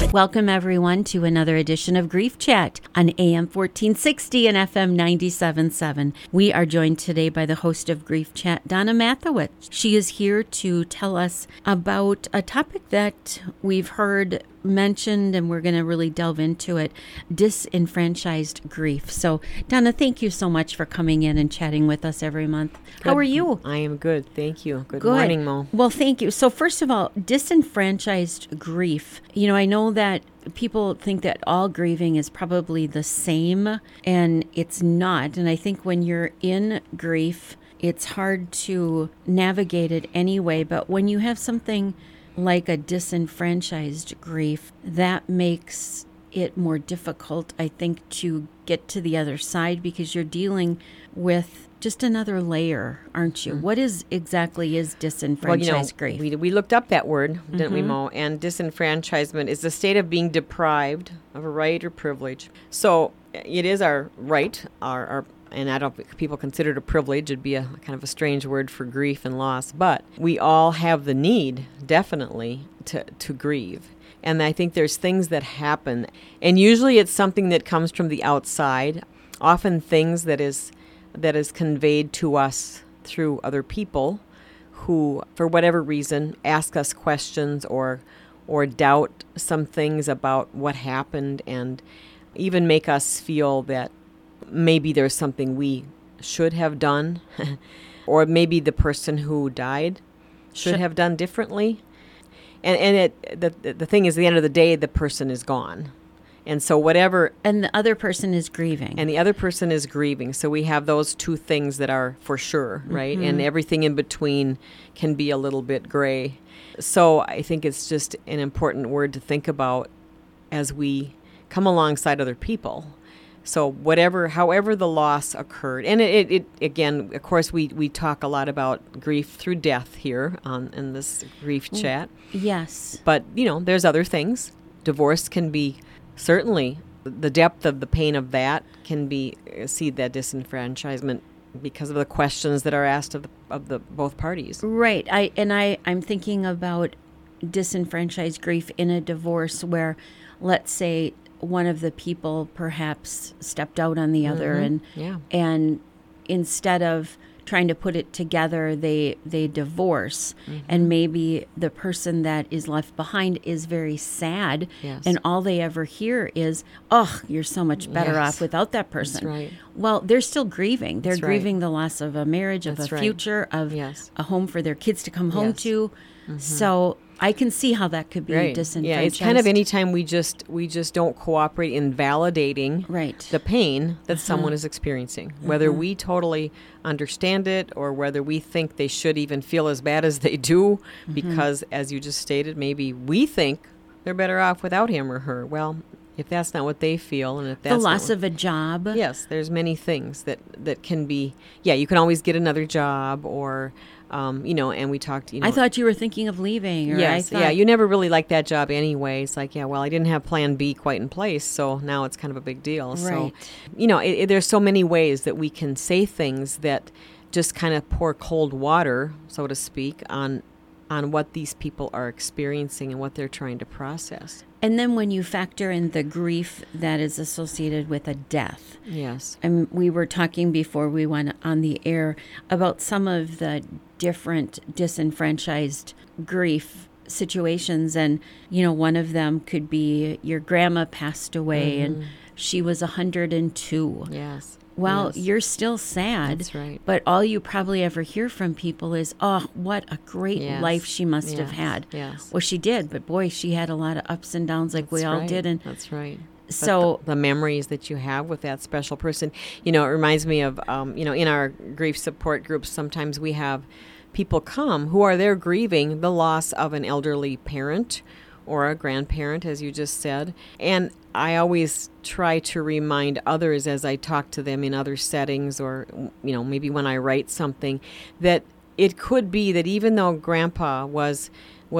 Welcome, everyone, to another edition of Grief Chat on AM 1460 and FM 97.7. We are joined today by the host of Grief Chat, Donna Mathewitz. She is here to tell us about a topic that we've heard mentioned, and we're going to really delve into it, disenfranchised grief. So, Donna, thank you so much for coming in and chatting with us every month. How are you? I am good. Thank you. Good morning, Mo. Well, thank you. So, first of all, disenfranchised grief. I know that people think that all grieving is probably the same, and it's not. And I think when you're in grief, it's hard to navigate it anyway. But when you have something like a disenfranchised grief, that makes it more difficult, I think, to get to the other side, because you're dealing with just another layer, aren't you? What exactly is disenfranchised grief? We looked up that word, didn't we, Mo? And disenfranchisement is the state of being deprived of a right or privilege. So it is our right, our and I don't think people consider it a privilege. It'd be a kind of a strange word for grief and loss. But we all have the need, definitely, to grieve. And I think there's things that happen. And usually it's something that comes from the outside, often things that is conveyed to us through other people who, for whatever reason, ask us questions or doubt some things about what happened, and even make us feel that maybe there's something we should have done, or maybe the person who died should have done differently. And the thing is, at the end of the day, the person is gone. And so whatever... And the other person is grieving. And the other person is grieving. So we have those two things that are for sure, right? And everything in between can be a little bit gray. So I think it's just an important word to think about as we come alongside other people. So however the loss occurred, and it again, of course, we talk a lot about grief through death here in this grief chat. Yes. But, there's other ththe divorce can be, certainly, the depth of the pain of that can be, see that disenfranchisement because of the questions that are asked of the both parties. Right. I'm thinking about disenfranchised grief in a divorce where, let's say, one of the people perhaps stepped out on the other, and instead of trying to put it together, they divorce, and maybe the person that is left behind is very sad, and all they ever hear is, "Oh, you're so much better off without that person." That's right. Well, they're still grieving. They're grieving the loss of a marriage, of a future, of a home for their kids to come home to. So I can see how that could be disenfranchised. Yeah, it's kind of anytime we just don't cooperate in validating the pain that someone is experiencing, whether we totally understand it or whether we think they should even feel as bad as they do, because, as you just stated, maybe we think they're better off without him or her. Well, if that's not what they feel, and if that's the loss of a job. Yes, there's many things that can be, you can always get another job, or and we talked, I thought you were thinking of leaving. Or yes, you never really liked that job anyway. It's like, well, I didn't have plan B quite in place, so now it's kind of a big deal. Right. So, there's so many ways that we can say things that just kind of pour cold water, so to speak, on what these people are experiencing and what they're trying to process. And then when you factor in the grief that is associated with a death. Yes. And we were talking before we went on the air about some of the different disenfranchised grief situations. And, one of them could be your grandma passed away and she was 102. Yes. Well, you're still sad. That's right. But all you probably ever hear from people is, "Oh, what a great life she must have had." Yes. Well, she did, but boy, she had a lot of ups and downs like we all did. And that's right. So the memories that you have with that special person, it reminds me of, in our grief support groups, sometimes we have people come who are there grieving the loss of an elderly parent or a grandparent, as you just said. And I always try to remind others as I talk to them in other settings, or, maybe when I write something, that it could be that even though Grandpa was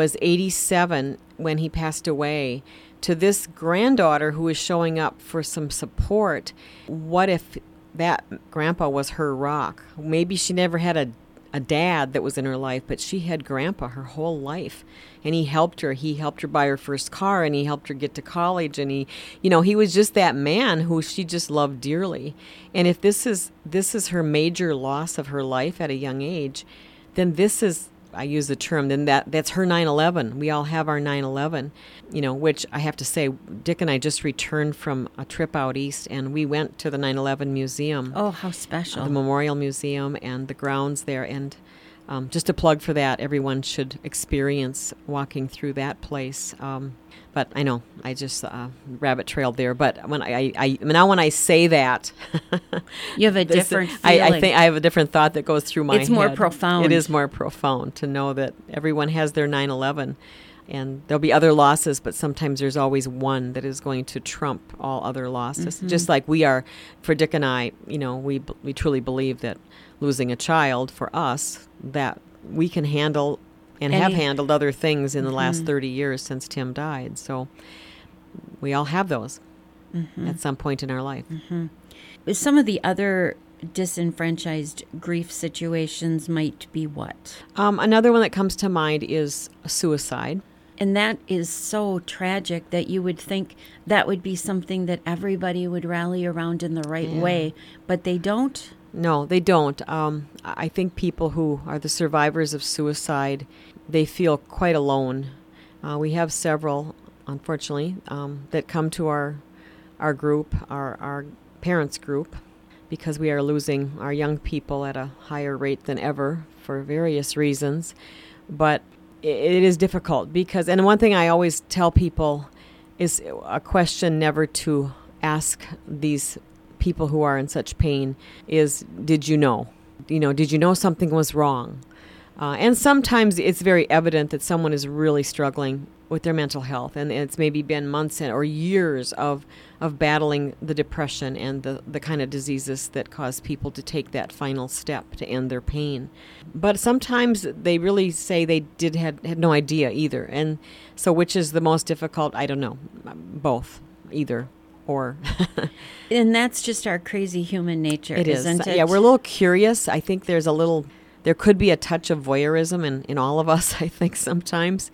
87 when he passed away, to this granddaughter who is showing up for some support, what if that Grandpa was her rock? Maybe she never had a a dad that was in her life, but she had Grandpa her whole life, and he helped her. He helped her buy her first car, and he helped her get to college, and he was just that man who she just loved dearly. And if this is her major loss of her life at a young age, then this is, I use the term, then that's her 9/11. We all have our 9/11, which I have to say, Dick and I just returned from a trip out east, and we went to the 9/11 museum. Oh, how special. The Memorial Museum and the grounds there. And just a plug for that, everyone should experience walking through that place. But I know I just rabbit trailed there. But when I say that, you have a different feeling. I think I have a different thought that goes through my head. It's more profound. It is more profound to know that everyone has their 9/11, and there'll be other losses, but sometimes there's always one that is going to trump all other losses. Mm-hmm. Just like we are, for Dick and I, we truly believe that losing a child for us, that we can handle and have handled other things in the last 30 years since Tim died. So we all have those at some point in our life. Mm-hmm. Some of the other disenfranchised grief situations might be what? Another one that comes to mind is suicide. And that is so tragic that you would think that would be something that everybody would rally around in the right way, but they don't. No, they don't. I think people who are the survivors of suicide, they feel quite alone. We have several, unfortunately, that come to our group, our parents group, because we are losing our young people at a higher rate than ever for various reasons. But it is difficult because, and one thing I always tell people is a question never to ask these people who are in such pain is, did you know? Did you know something was wrong? And sometimes it's very evident that someone is really struggling with their mental health, and it's maybe been months or years of battling the depression and the kind of diseases that cause people to take that final step to end their pain. But sometimes they really say they had no idea either. And so which is the most difficult? I don't know. Both. Either. Or and that's just our crazy human nature, isn't it? Yeah, we're a little curious. I think there could be a touch of voyeurism in all of us, I think, sometimes.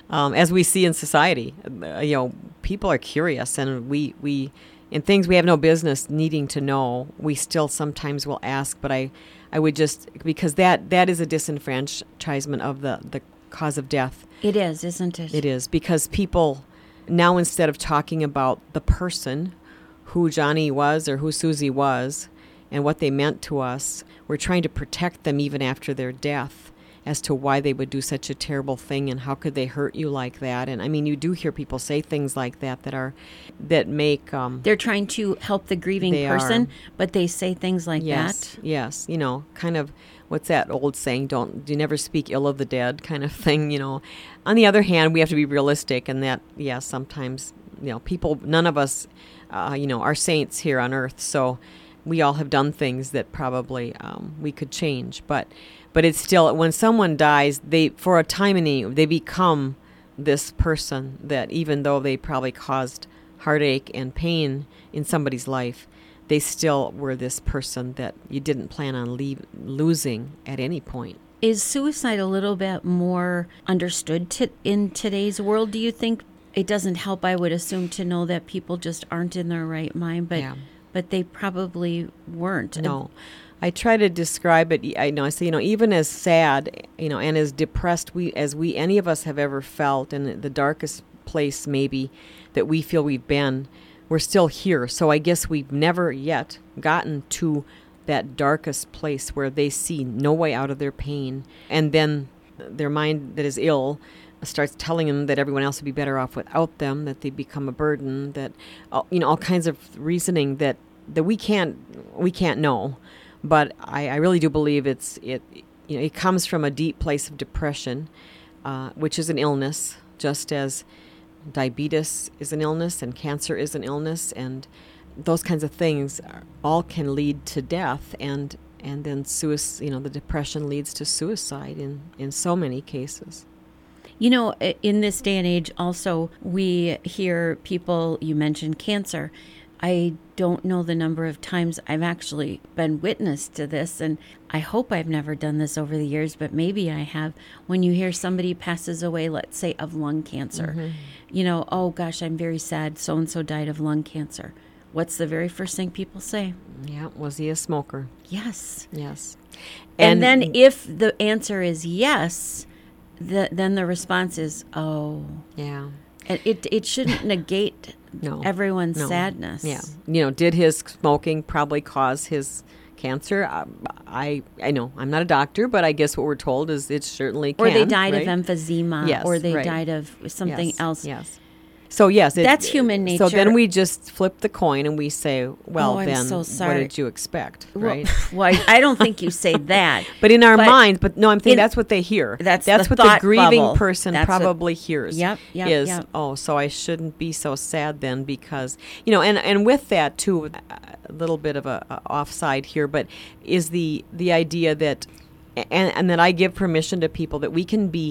As we see in society, people are curious, and we in things we have no business needing to know, we still sometimes will ask. But I would just, because that is a disenfranchisement of the cause of death. It is, isn't it? It is, because people now, instead of talking about the person, who Johnny was or who Susie was, and what they meant to us, we're trying to protect them even after their death as to why they would do such a terrible thing and how could they hurt you like that. And I mean, you do hear people say things like that that make... they're trying to help the grieving person, but they say things like that. Yes, kind of... What's that old saying? You never speak ill of the dead kind of thing, On the other hand, we have to be realistic, and that, sometimes, people, none of us, are saints here on earth, so we all have done things that probably we could change. But it's still, when someone dies, for a time they become this person that, even though they probably caused heartache and pain in somebody's life, they still were this person that you didn't plan on losing at any point. Is suicide a little bit more understood in today's world, do you think? It doesn't help, I would assume, to know that people just aren't in their right mind, but they probably weren't. No. I try to describe it, I say, even as sad, and as depressed any of us have ever felt, in the darkest place maybe that we feel we've been, we're still here. So I guess we've never yet gotten to that darkest place where they see no way out of their pain. And then their mind that is ill starts telling them that everyone else would be better off without them, that they become a burden, that, all kinds of reasoning that we can't know. But I really do believe it comes from a deep place of depression, which is an illness, just as diabetes is an illness and cancer is an illness, and those kinds of things all can lead to death, and then suicide. The depression leads to suicide in so many cases. In this day and age, also we hear people. You mentioned cancer. I don't know the number of times I've actually been witness to this, and I hope I've never done this over the years, but maybe I have. When you hear somebody passes away, let's say of lung cancer, oh gosh, I'm very sad, so-and-so died of lung cancer. What's the very first thing people say? Yeah, was he a smoker? Yes. Yes. And then if the answer is yes, then the response is, oh. Yeah. And it shouldn't negate everyone's sadness. Yeah. Did his smoking probably cause his cancer? I know. I'm not a doctor, but I guess what we're told is it certainly can. Or they died right? of emphysema. Yes, or they right. died of something else. Yes. So, yes. That's human nature. So then we just flip the coin and we say, well, I'm then so sorry. what did you expect, right? Well, I don't think you say that. But in our minds, I'm thinking that's what they hear. That's what the grieving bubble. person probably hears. Yep. Oh, so I shouldn't be so sad then because, and with that too, a little bit of a offside here, but is the idea that, and that I give permission to people that we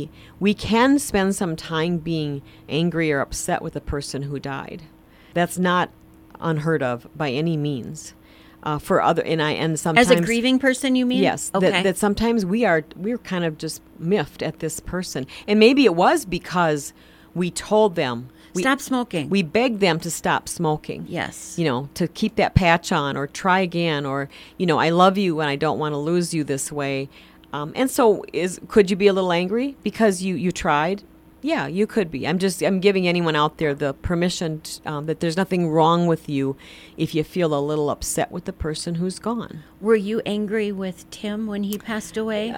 can spend some time being angry or upset with the person who died. That's not unheard of by any means. For other and sometimes as a grieving person, you mean? Yes. Okay. That sometimes we're kind of just miffed at this person, and maybe it was because we told them stop smoking. We begged them to stop smoking. Yes. To keep that patch on or try again, or I love you and I don't want to lose you this way. And so could you be a little angry because you tried? Yeah, you could be. I'm giving anyone out there the permission that there's nothing wrong with you if you feel a little upset with the person who's gone. Were you angry with Tim when he passed away?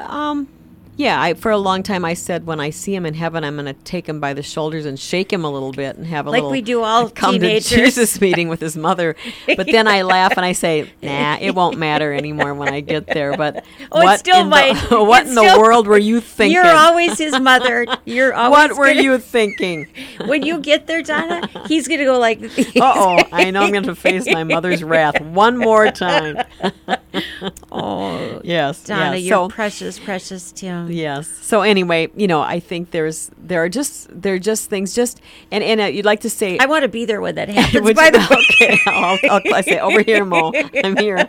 Yeah, for a long time I said when I see him in heaven, I'm going to take him by the shoulders and shake him a little bit and have a little... Like we do all come teenagers. to Jesus meeting with his mother. But then I laugh and I say, nah, it won't matter anymore when I get there. But what in the world were you thinking? You're always his mother. You're always What were you thinking? When you get there, Donna, he's going to go like... Uh-oh, I know I'm going to face my mother's wrath one more time. Oh, yes, Donna, yes. you're precious, precious Tim. Yes. So anyway, I think there are just things and you'd like to say I want to be there when that happens. By the way, okay, I say over here, Mo. I'm here.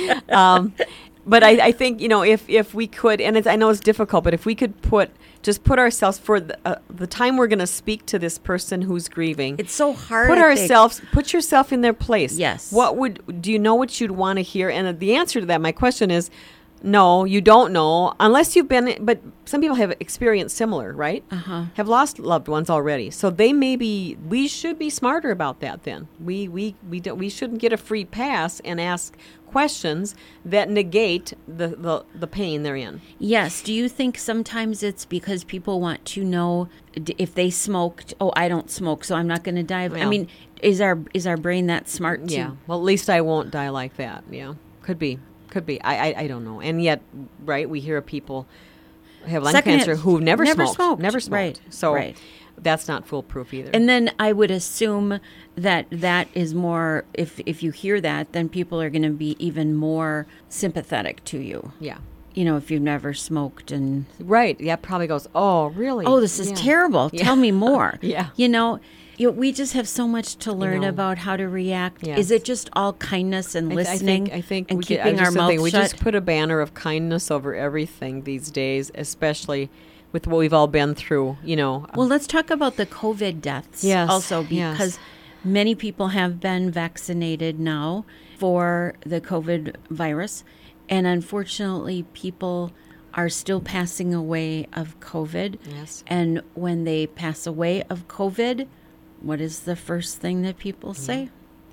But I think if we could, and I know it's difficult, but if we could put ourselves for the time we're going to speak to this person who's grieving. It's so hard. Put yourself in their place. Yes. Do you know what you'd want to hear? And the answer to that, my question is, no, you don't know unless you've been. But some people have experienced similar, right? Have lost loved ones already. So we should be smarter about that. Then we shouldn't get a free pass and ask questions that negate the pain they're in. Yes. Do you think sometimes it's because people want to know if they smoked? Oh, I don't smoke, so I'm not going to die. Well, I mean, is our brain that smart too? Yeah. Well, at least I won't die like that. Yeah. Could be. I don't know. And yet, right, we hear of people have lung cancer who've never smoked. Never smoked. Right. So that's not foolproof either. And then I would assume that is more, if you hear that, then people are going to be even more sympathetic to you. Yeah. If you've never smoked and... Right. Yeah, probably goes, oh, really? Oh, this is terrible. Yeah. Tell me more. Yeah. We just have so much to learn about how to react. Yes. Is it just all kindness and listening I think and keeping our mouth shut? We just put a banner of kindness over everything these days, especially with what we've all been through, Well, let's talk about the COVID deaths also, because many people have been vaccinated now for the COVID virus. And unfortunately, people are still passing away of COVID. Yes. And when they pass away of COVID, what is the first thing that people say?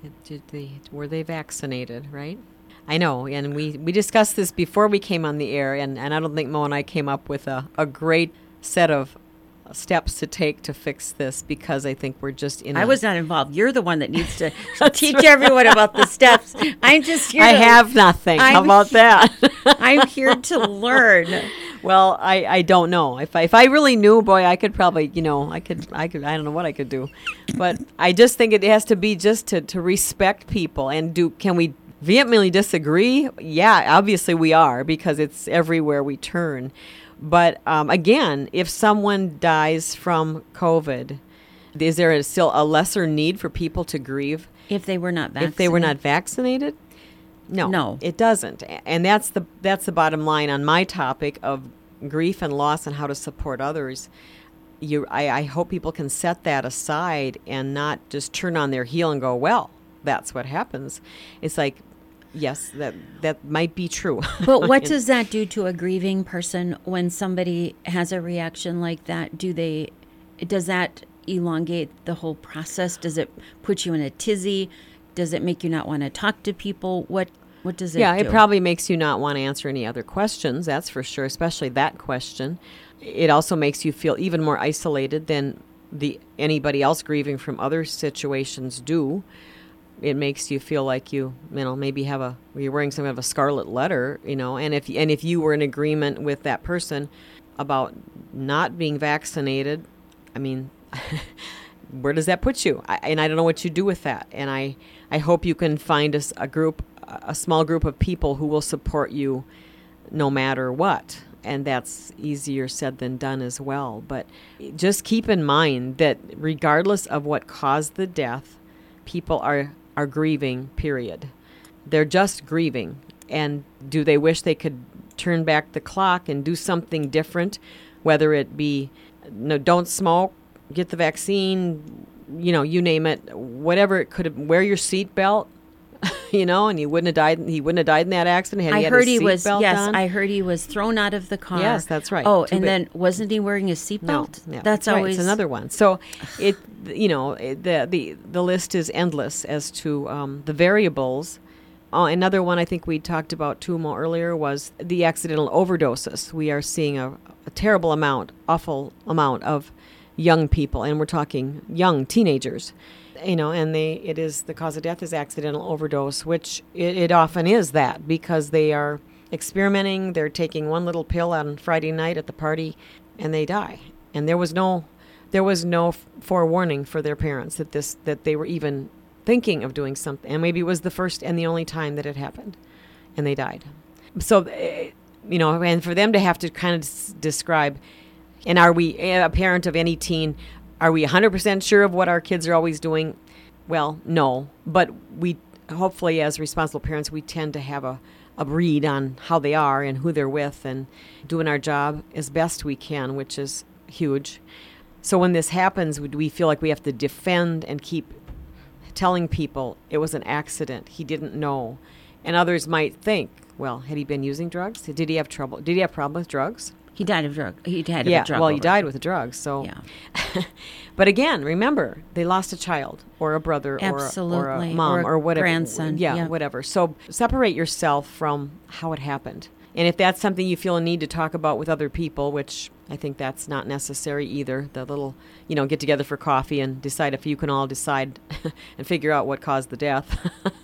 Were they vaccinated, right? I know, and we discussed this before we came on the air, and I don't think Mo and I came up with a great set of steps to take to fix this, because I think we're just in I was not involved. You're the one that needs to teach everyone about the steps. I'm just here. I have nothing. How about that? I'm here to learn. Well, I don't know. If I really knew, boy, I could probably, I don't know what I could do. But I just think it has to be just to respect people. And can we vehemently disagree? Yeah, obviously we are, because it's everywhere we turn. But again, if someone dies from COVID, is there still a lesser need for people to grieve? If they were not vaccinated. If they were not vaccinated? No, it doesn't. And that's the bottom line on my topic of grief and loss and how to support others. I hope people can set that aside and not just turn on their heel and go, well, that's what happens. It's like, yes, that might be true. But what does that do to a grieving person when somebody has a reaction like that? Does that elongate the whole process? Does it put you in a tizzy? Does it make you not want to talk to people? What does it do? Yeah, it probably makes you not want to answer any other questions, that's for sure, especially that question. It also makes you feel even more isolated than anybody else grieving from other situations do. It makes you feel like you maybe you're wearing some kind of a scarlet letter, and if you were in agreement with that person about not being vaccinated, I mean, where does that put you? I don't know what you do with that. And I hope you can find a small group of people who will support you no matter what. And that's easier said than done as well. But just keep in mind that regardless of what caused the death, people are grieving, period. They're just grieving. And do they wish they could turn back the clock and do something different, whether it be don't smoke, get the vaccine, you name it, whatever it could have, wear your seatbelt, and he wouldn't have died in that accident had he had his seatbelt on. I heard he was thrown out of the car. Yes, that's right. Oh, and then wasn't he wearing a seatbelt? No, that's right. always It's another one. So the list is endless as to the variables. Another one I think we talked about too earlier was the accidental overdoses. We are seeing a terrible awful amount of young people, and we're talking young teenagers, and the cause of death is accidental overdose, which it often is that because they are experimenting, they're taking one little pill on Friday night at the party, and they die. And there was no forewarning for their parents that they were even thinking of doing something, and maybe it was the first and the only time that it happened, and they died. So, and for them to have to kind of describe. And are we, a parent of any teen, are we 100% sure of what our kids are always doing? Well, no. But we, hopefully, as responsible parents, we tend to have a read on how they are and who they're with and doing our job as best we can, which is huge. So when this happens, we feel like we have to defend and keep telling people it was an accident. He didn't know. And others might think, well, had he been using drugs? Did he have trouble? Did he have a problem with drugs? He died of drug. He died of a drug. Yeah, well, he died with the drugs. So, yeah. But again, remember, they lost a child or a brother or a mom or whatever. Grandson. Yeah, whatever. So separate yourself from how it happened. And if that's something you feel a need to talk about with other people, which I think that's not necessary either, the little, get together for coffee and decide if you can all decide and figure out what caused the death.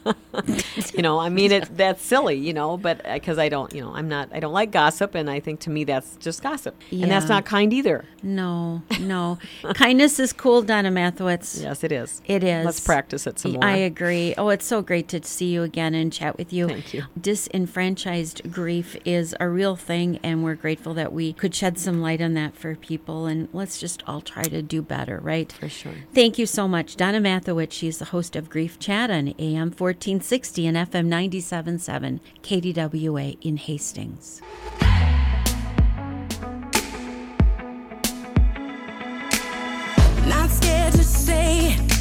That's silly, but because I don't like gossip, and I think to me that's just gossip. Yeah. And that's not kind either. No. Kindness is cool, Donna Mathewitz. Yes, it is. It is. Let's practice it some more. I agree. Oh, it's so great to see you again and chat with you. Thank you. Disenfranchised grief is a real thing, and we're grateful that we could shed some light on that for people, and let's just all try to do better, right? For sure. Thank you so much. Donna Mathewitz, she's the host of Grief Chat on AM 1460 and FM 97.7 KDWA in Hastings. Not scared to say